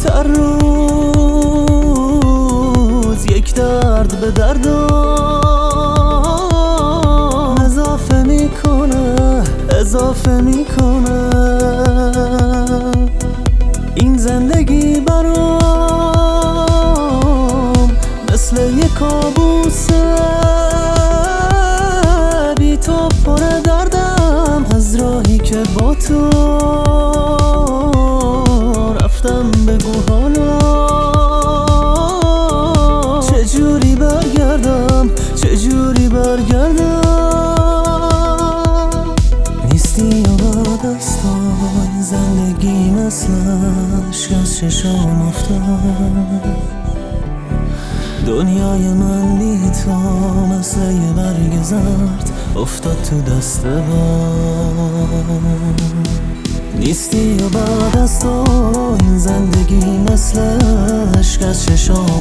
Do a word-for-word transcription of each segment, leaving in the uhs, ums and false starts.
در روز یک درد به دردم اضافه میکنه اضافه میکنه. این زندگی برام مثل یک کابوسه، بی تو پر دردم. از راهی که با تو رفتم بگو حالا چجوری برگردم چجوری برگردم. نیستی یا بعد از تو این زندگی مثل عشق از چشام افتاد. دنیای من بی تو مثل یه برگ زرد افتاد تو دست باد. نیستی یا بعد از تو این زندگی مثل عشق از چشام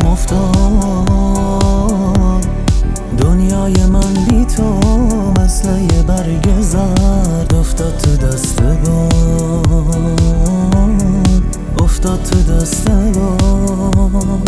افتاد. دنیای من بی تو مثل یه برگ زرد افتاد تو دست باد افتاد تو دست باد.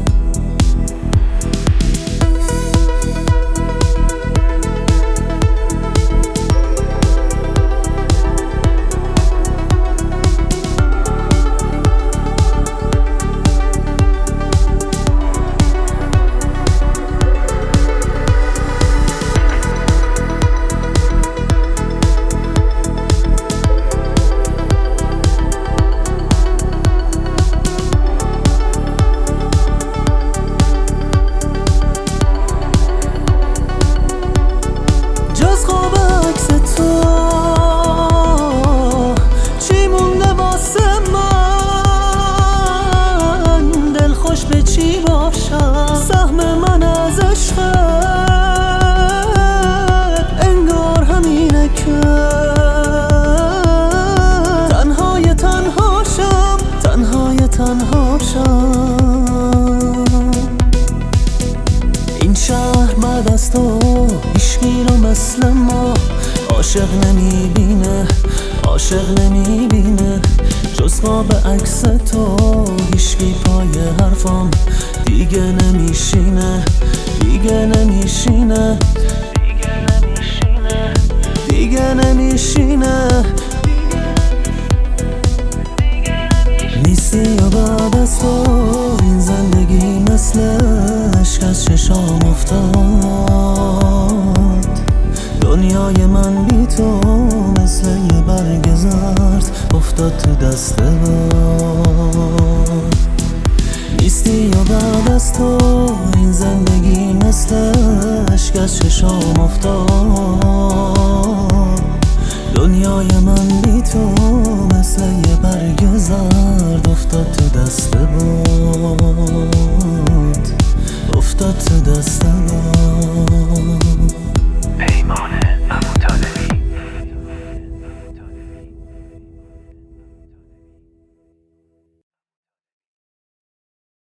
به چی باشم سهم من از عشقت انگار همینه که تنهای تنهاشم تنهای تنهاشم. این شهر بعد از تو هیچکی رو مثل ما عاشق نمیبینه عاشق نمیبینه جز خواب عکس تو. هیچکی پای حرفم دیگه نمیشینه دیگه نمیشینه دیگه نمیشینه. نیستی یا بعد از تو این زندگی مثل عشق از چشام افتاد. دنیای من بی تو مثل یه برگ زرد افتاد تو دست باد. نیستی یا بعد از تو این زندگی مثل عشق از چشام افتاد. دنیای من بی تو مثل یه برگ زرد افتاد تو دست باد افتاد تو دست باد.